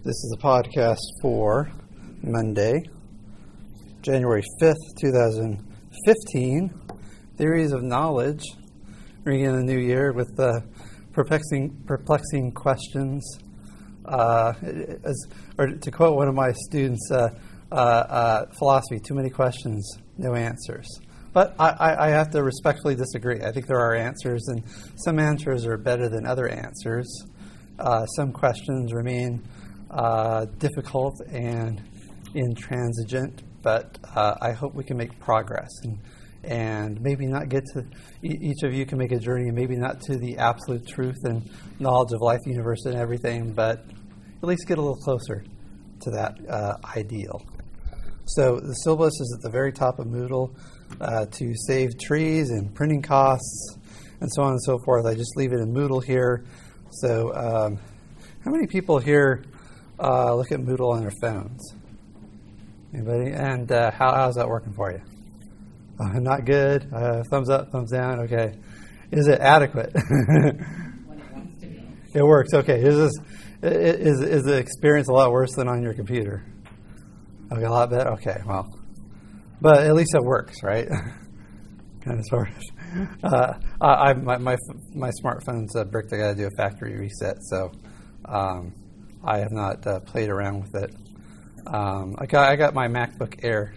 This is a podcast for Monday, January 5th, 2015. Theories of Knowledge. We're beginning the new year with perplexing questions. Or to quote one of my students, philosophy, too many questions, no answers. But I have to respectfully disagree. I think there are answers, and some answers are better than other answers. Some questions remain difficult and intransigent, but I hope we can make progress and maybe not get to, each of you can make a journey, and maybe not to the absolute truth and knowledge of life, the universe, and everything, but at least get a little closer to that ideal. So the syllabus is at the very top of Moodle to save trees and printing costs and so on and so forth. I just leave it in Moodle here. So how many people here look at Moodle on their phones? Anybody? And how's that working for you? Not good. Thumbs up, thumbs down. Okay. Is it adequate? When it wants to be. It works. Okay. Is the experience a lot worse than on your computer? Okay, a lot better. Okay. Well, but at least it works, right? Kind of sort of. My smartphone's bricked. I got to do a factory reset, so I have not played around with it. I got my MacBook Air.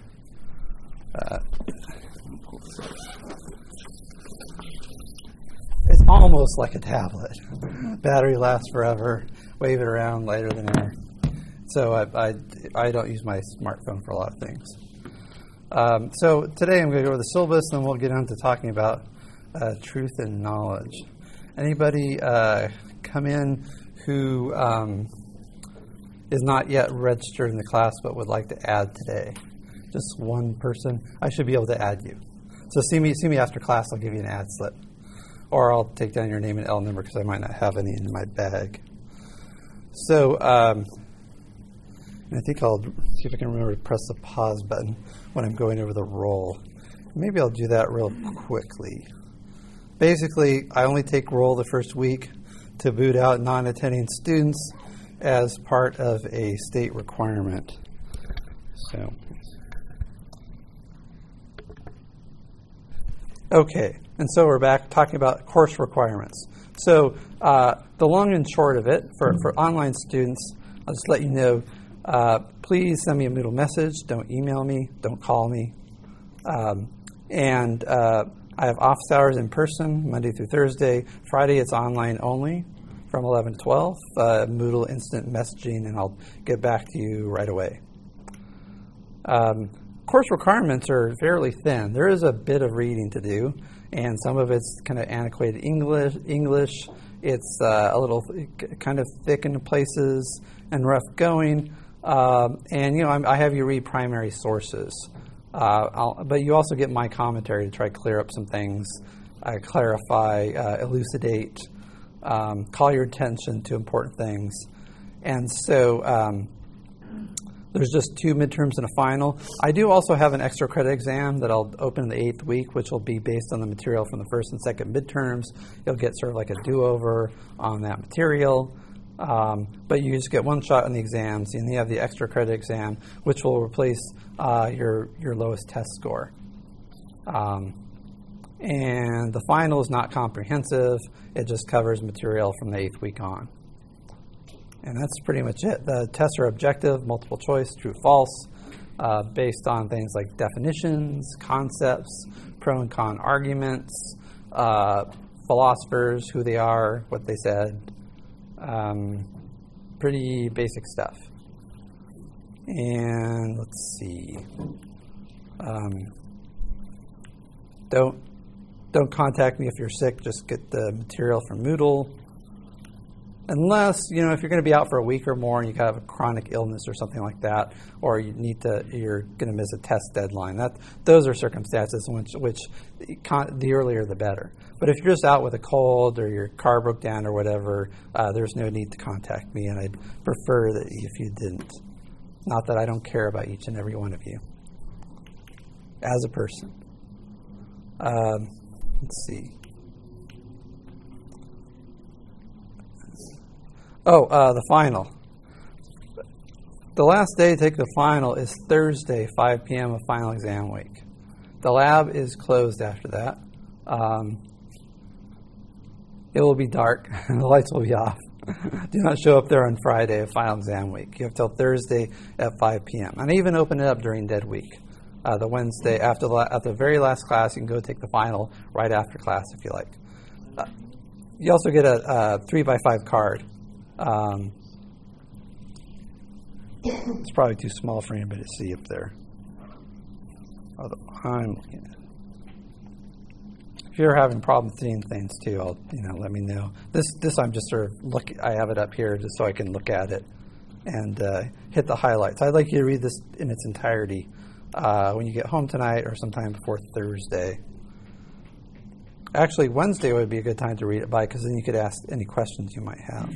It's almost like a tablet. Battery lasts forever. Wave it around, lighter than air. So I don't use my smartphone for a lot of things. So today I'm going to go over the syllabus, and then we'll get on to talking about truth and knowledge. Anybody come in who is not yet registered in the class but would like to add today? Just one person. I should be able to add you. So see me after class. I'll give you an ad slip, or I'll take down your name and L number because I might not have any in my bag. So I think I'll see if I can remember to press the pause button when I'm going over the roll. Maybe I'll do that real quickly. Basically, I only take roll the first week to boot out non-attending students as part of a state requirement. So, okay, and so we're back talking about course requirements. So the long and short of it, for online students, I'll just let you know, please send me a Moodle message. Don't email me. Don't call me. And I have office hours in person, Monday through Thursday. Friday, it's online only from 11 to 12, Moodle instant messaging, and I'll get back to you right away. Course requirements are fairly thin. There is a bit of reading to do, and some of it's kind of antiquated English. It's a little kind of thick in places and rough going. And, I have you read primary sources. But you also get my commentary to try to clear up some things, clarify, elucidate, call your attention to important things. And so there's just 2 midterms and a final. I do also have an extra credit exam that I'll open in the 8th week, which will be based on the material from the first and second midterms. You'll get sort of like a do-over on that material. But you just get one shot on the exams, and you have the extra credit exam, which will replace your lowest test score. And the final is not comprehensive. It just covers material from the 8th week on. And that's pretty much it. The tests are objective, multiple choice, true, false, based on things like definitions, concepts, pro and con arguments, philosophers, who they are, what they said. Pretty basic stuff. And let's see. Don't contact me if you're sick. Just get the material from Moodle. Unless, if you're going to be out for a week or more and you have a chronic illness or something like that, or you're going to miss a test deadline. Those are circumstances which the earlier the better. But if you're just out with a cold or your car broke down or whatever, there's no need to contact me, and I'd prefer that if you didn't. Not that I don't care about each and every one of you as a person. Let's see. The final. The last day to take the final is Thursday, 5 p.m. of final exam week. The lab is closed after that. It will be dark and the lights will be off. Do not show up there on Friday of final exam week. You have till Thursday at 5 p.m. And I even open it up during dead week. The Wednesday after the very last class, you can go take the final right after class if you like. You also get a 3x5 card. It's probably too small for anybody to see up there. Although I'm looking at it. If you're having problems seeing things too, let me know. This I'm just sort of I have it up here just so I can look at it and hit the highlights. I'd like you to read this in its entirety when you get home tonight or sometime before Thursday. Actually, Wednesday would be a good time to read it by because then you could ask any questions you might have.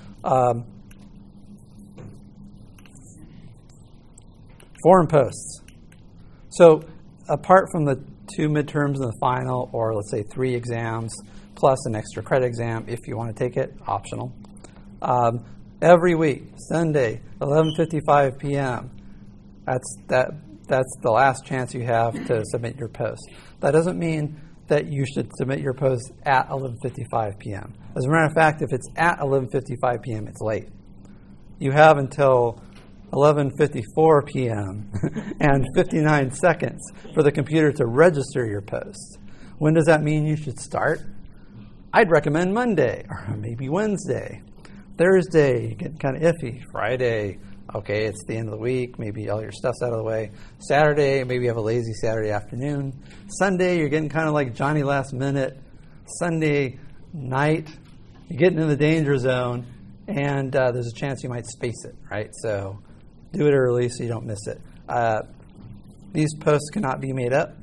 Forum posts. So apart from the 2 midterms and the final, or let's say 3 exams, plus an extra credit exam, if you want to take it, optional. Every week, Sunday, 11:55 p.m., that's the last chance you have to submit your post. That doesn't mean that you should submit your post at 11:55 p.m. As a matter of fact, if it's at 11:55 p.m., it's late. You have until 11:54 p.m. and 59 seconds for the computer to register your post. When does that mean you should start? I'd recommend Monday or maybe Wednesday. Thursday, you get kind of iffy. Friday, okay, it's the end of the week. Maybe all your stuff's out of the way. Saturday, maybe you have a lazy Saturday afternoon. Sunday, you're getting kind of like Johnny last minute. Sunday night, you're getting in the danger zone, and there's a chance you might space it, right? So do it early so you don't miss it. These posts cannot be made up.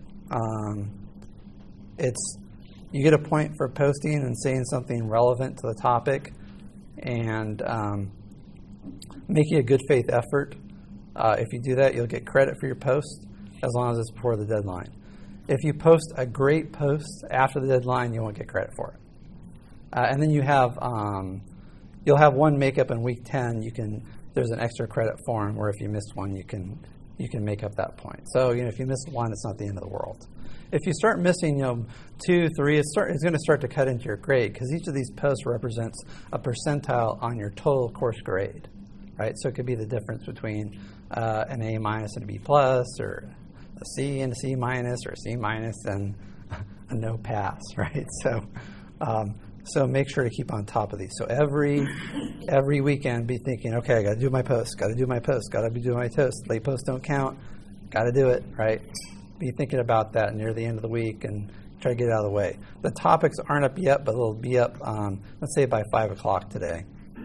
You get a point for posting and saying something relevant to the topic and making a good faith effort. If you do that, you'll get credit for your post as long as it's before the deadline. If you post a great post after the deadline, you won't get credit for it. And then you'll have one makeup in week 10. There's an extra credit form where if you missed one, you can make up that point. So if you missed one, it's not the end of the world. If you start missing 2, 3, it's going to start to cut into your grade because each of these posts represents a percentile on your total course grade, right? So it could be the difference between an A minus and a B plus, or a C and a C minus, or a C minus and a no pass, right? So make sure to keep on top of these. So every weekend, be thinking, okay, I got to do my post, got to do my post, got to be doing my post. Late posts don't count, got to do it, right? Be thinking about that near the end of the week and try to get it out of the way. The topics aren't up yet, but they'll be up, let's say, by 5 o'clock today.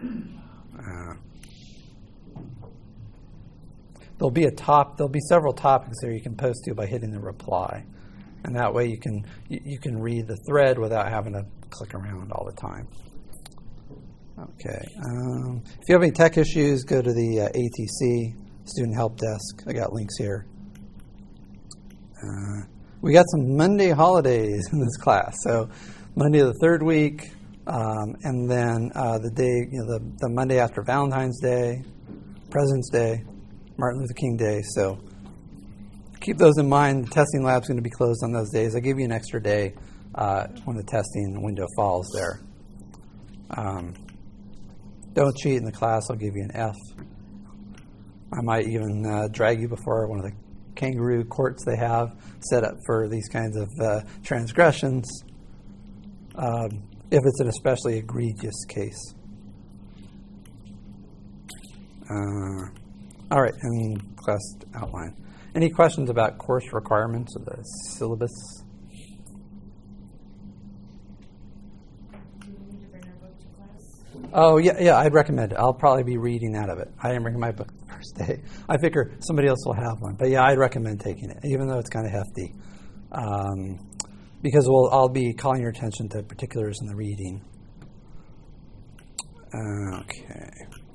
There'll be several topics there you can post to by hitting the reply. And that way you can read the thread without having to click around all the time. Okay. If you have any tech issues, go to the ATC Student Help Desk. I got links here. We got some Monday holidays in this class. So Monday of the 3rd week, and then the day, the Monday after Valentine's Day, President's Day, Martin Luther King Day. So keep those in mind. The testing lab's going to be closed on those days. I give you an extra day when the testing window falls there. Don't cheat in the class. I'll give you an F. I might even drag you before one of the kangaroo courts they have set up for these kinds of transgressions if it's an especially egregious case. All right, and class outline. Any questions about course requirements or the syllabus? Do we need to bring our book to class? Oh, yeah, I'd recommend it. I'll probably be reading out of it. I didn't bring my book the first day. I figure somebody else will have one. But yeah, I'd recommend taking it, even though it's kind of hefty. Because I'll be calling your attention to particulars in the reading. Okay.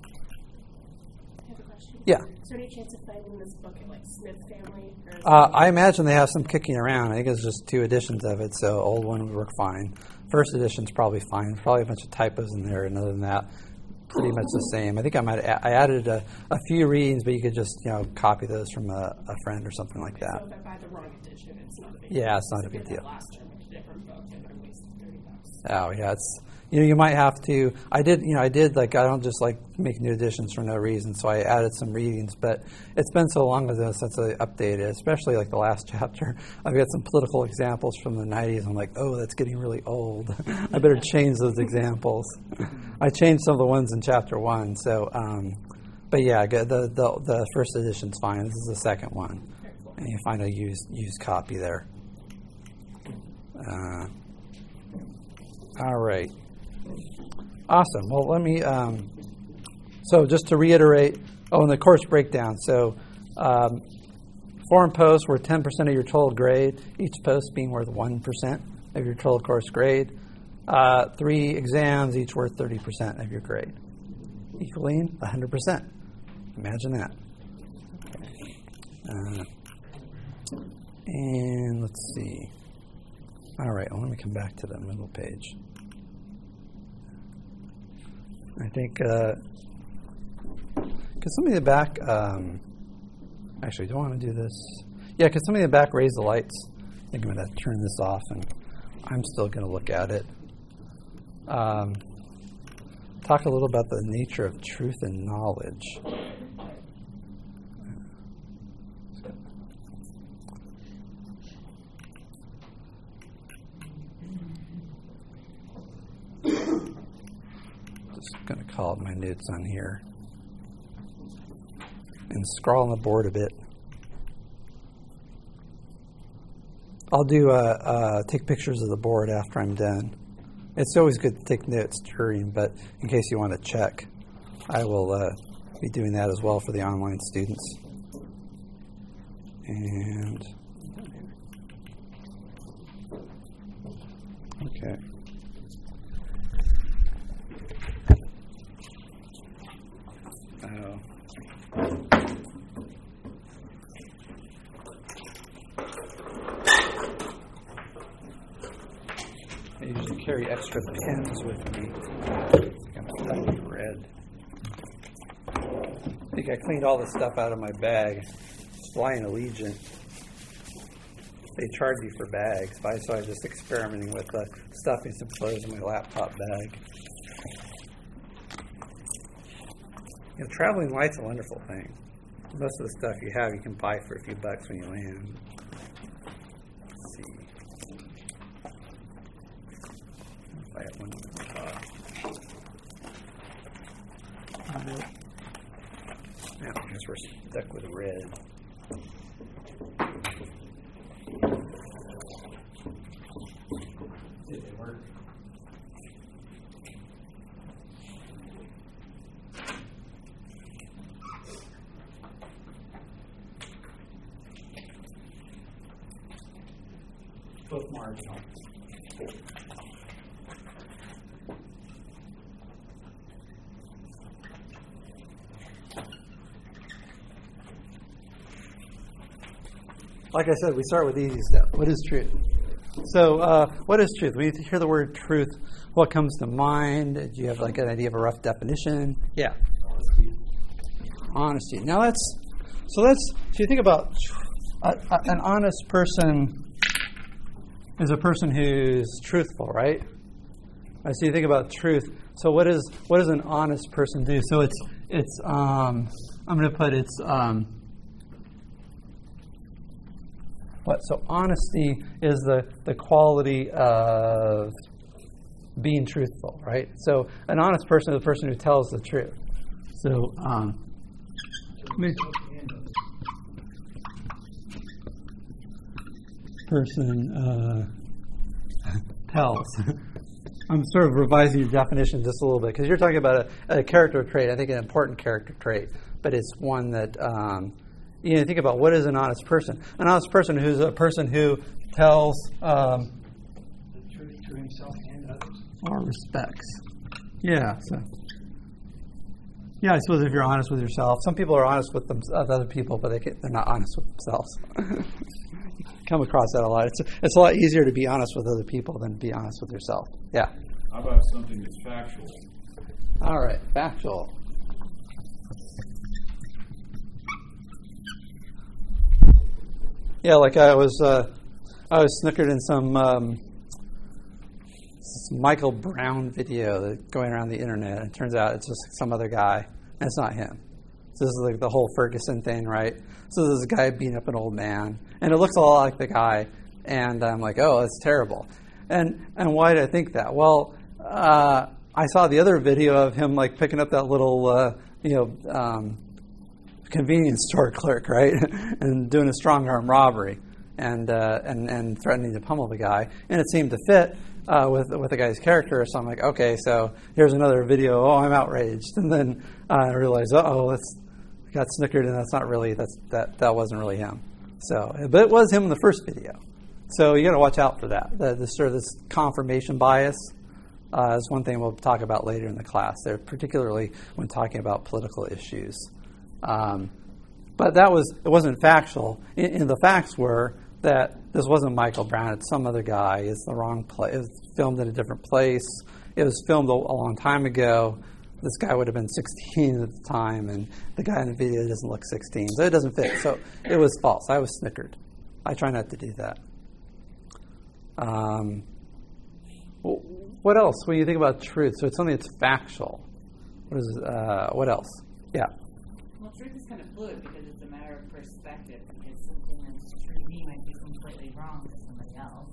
I have a question. Yeah. Is there any chance of finding this book at Smith Family? I imagine they have some kicking around. I think it's just 2 editions of it, so old one would work fine. First edition's probably fine. Probably a bunch of typos in there, and other than that, pretty much the same. I think I added a few readings, but you could just copy those from a friend or something like that. So if I buy the wrong edition, it's not a big deal. Yeah, it's not a So big if I deal. last term with a different book and I wasted $30. Oh yeah, it's you might have to. I did like I don't just like make new editions for no reason. So I added some readings, but it's been so long ago since I updated, especially like the last chapter. I've got some political examples from the 90s. I'm like, oh, that's getting really old. I better change those examples. I changed some of the ones in chapter 1. So, but yeah, the first edition's fine. This is the second one, and you find a used copy there. All right. Awesome. Well, let me, so just to reiterate, and the course breakdown. So foreign posts were 10% of your total grade, each post being worth 1% of your total course grade. 3 exams, each worth 30% of your grade, equaling 100%. Imagine that. Okay. And let's see. All right, well, let me come back to the middle page. I think, could somebody in the back, actually, do I want to do this? Yeah, could somebody in the back raise the lights? I think I'm going to turn this off, and I'm still going to look at it. Talk a little about the nature of truth and knowledge. Going to call up my notes on here and scroll on the board a bit. I'll do take pictures of the board after I'm done. It's always good to take notes during, but in case you want to check, I will be doing that as well for the online students. And okay. I usually carry extra pens with me. I'm going to be red. I think I cleaned all the stuff out of my bag. Flying Allegiant. They charge you for bags, so I was just experimenting with stuffing some clothes in my laptop bag. Traveling light's a wonderful thing. Most of the stuff you have, you can buy for a few bucks when you land. Let's see. If I have one on the top. Now, I guess we're stuck with red. Did it work? Both marginal. Like I said, we start with the easy stuff. What is truth? So, what is truth? When you hear the word truth, what comes to mind? Do you have like an idea of a rough definition? Yeah. Honesty. Now so you think about an honest person is a person who's truthful, right? So you think about truth. So what does an honest person do? So it's I'm going to put what? So honesty is the quality of being truthful, right? So an honest person is a person who tells the truth. So person tells. I'm sort of revising your definition just a little bit because you're talking about a character trait. I think an important character trait, but it's one that think about what is an honest person. An honest person who's a person who tells the truth to himself and others, or respects. Yeah. So. Yeah, I suppose if you're honest with yourself, some people are honest with other people, but they're not honest with themselves. Come across that a lot. It's a lot easier to be honest with other people than to be honest with yourself. Yeah. How about something that's factual? All right, factual. Yeah, like I was snickered in some Michael Brown video that's going around the internet. It turns out it's just some other guy, and it's not him. So this is like the whole Ferguson thing, right? So there's a guy beating up an old man, and it looks a lot like the guy, and I'm like, oh, that's terrible. And why did I think that? Well, I saw the other video of him like picking up that little, convenience store clerk, right, and doing a strong arm robbery, and threatening to pummel the guy, and it seemed to fit with the guy's character. So I'm like, okay, so here's another video. Oh, I'm outraged, and then I realized, got snickered, and that's not really that wasn't really him. So, but it was him in the first video. So you got to watch out for that. This confirmation bias is one thing we'll talk about later in the class. There, particularly when talking about political issues. But it wasn't factual. And the facts were that this wasn't Michael Brown. It's some other guy. It's the wrong place. It was filmed in a different place. It was filmed a long time ago. This guy would have been 16 at the time, and the guy in the video doesn't look 16. So it doesn't fit. So it was false. I was snickered. I try not to do that. What else when you think about truth? So it's something that's factual. What else? Yeah. Well, truth is kind of fluid because it's a matter of perspective. Because something that's true to me might be completely wrong to somebody else.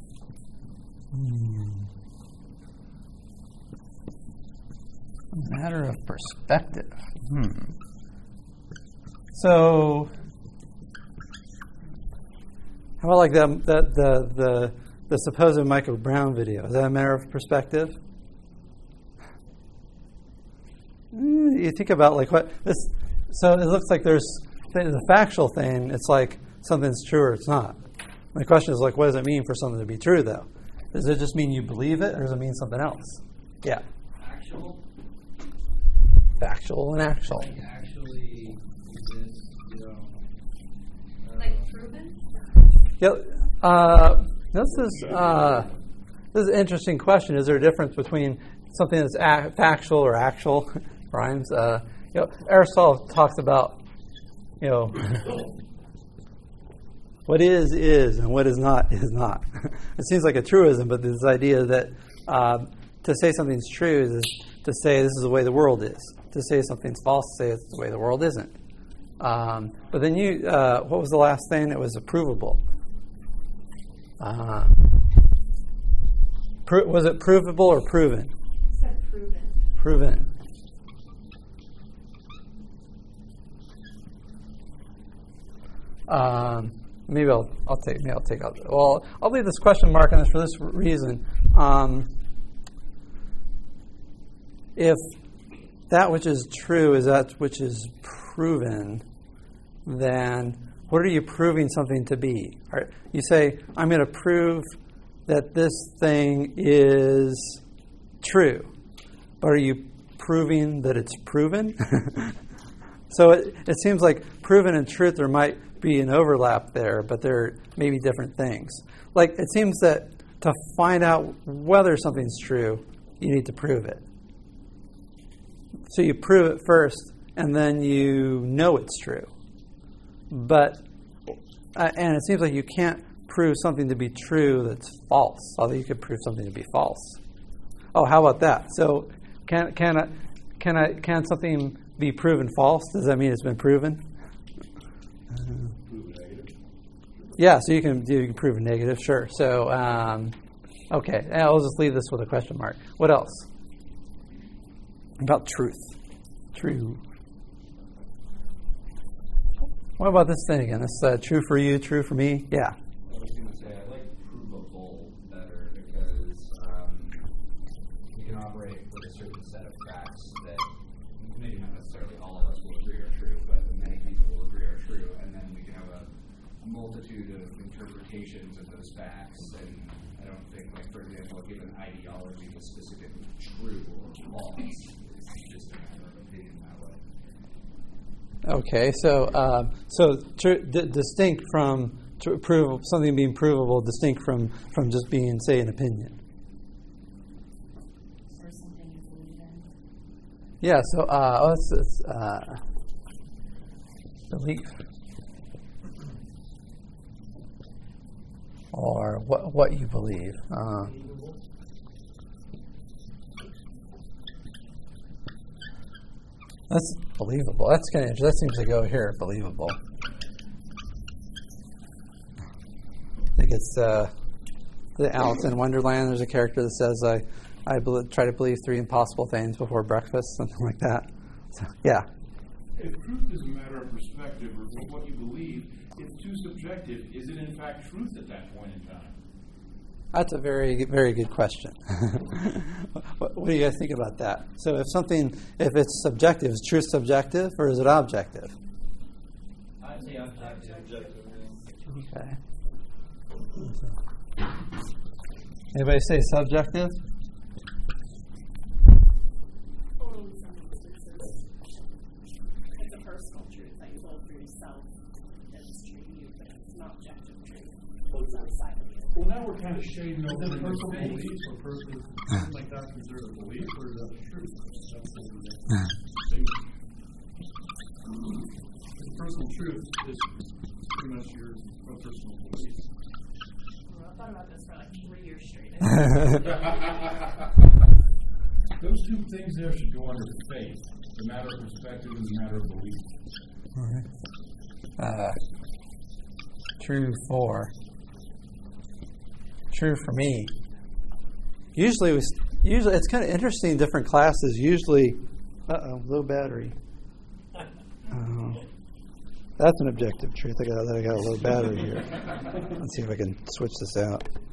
A matter of perspective. So, how about like the supposed Michael Brown video? Is that a matter of perspective? You think about like what this. So it looks like there's the factual thing. It's like something's true or it's not. My question is like, what does it mean for something to be true, though? Does it just mean you believe it, or does it mean something else? Yeah. Actual. Factual and actual. Like actually exists, Like proven? Yeah. This is an interesting question. Is there a difference between something that's factual or actual? Rhymes. Aristotle talks about, what is, and what is not. It seems like a truism, but this idea that to say something's true is to say this is the way the world is. To say something's false, to say it's the way the world isn't. But then what was the last thing? It was provable. Was it provable or proven? It said proven. Proven. Maybe I'll take out. Well, I'll leave this question mark on this for this reason. If that which is true is that which is proven, then what are you proving something to be? You say, I'm going to prove that this thing is true. But are you proving that it's proven? So it seems like proven and truth, there might be an overlap there, but they're maybe different things. Like it seems that to find out whether something's true, you need to prove it. So you prove it first, and then you know it's true. But and it seems like you can't prove something to be true that's false, although you could prove something to be false. Oh, how about that? So can something be proven false? Does that mean it's been proven? Yeah, so you can prove a negative, sure. So okay, I'll just leave this with a question mark. What else? About truth. True. What about this thing again? This true for you, true for me? Yeah. I was going to say, I like provable better because we can operate with a certain set of facts that maybe not necessarily all of us will agree are true, but many people will agree are true, and then we can have a multitude of interpretations of those facts. And I don't think, like, for example, a given ideology is specifically true or false. It's just a matter of opinion that way. Okay, so distinct from something being provable, distinct from just being, say, an opinion. Or something you believe in. Yeah, so it's belief. Or what you believe. That's believable. That's kind of, that seems to go here, believable. I think it's the Alice in Wonderland. There's a character that says, I try to believe 3 impossible things before breakfast, something like that. So, yeah. If truth is a matter of perspective or what you believe, it's too subjective. Is it in fact truth at that point in time? That's a very, very good question. What do you guys think about that? So if it's subjective, is truth subjective or is it objective? I'd say objective. Okay. Anybody say subjective? Well, in some instances, it's a personal truth that you hold for yourself that's true to you, but it's an objective truth. It's outside of you. Well, now we're kind of shading over the personal belief or personal, like that's considered a belief or is that the truth? That's what the personal truth is pretty much your own personal belief. Well, I thought about this for like 3 years straight. Those two things there should go under faith. The matter of perspective and the matter of belief. All right. True for me. Usually it's kind of interesting in different classes. Usually, low battery. That's an objective truth. I got a low battery here. Let's see if I can switch this out.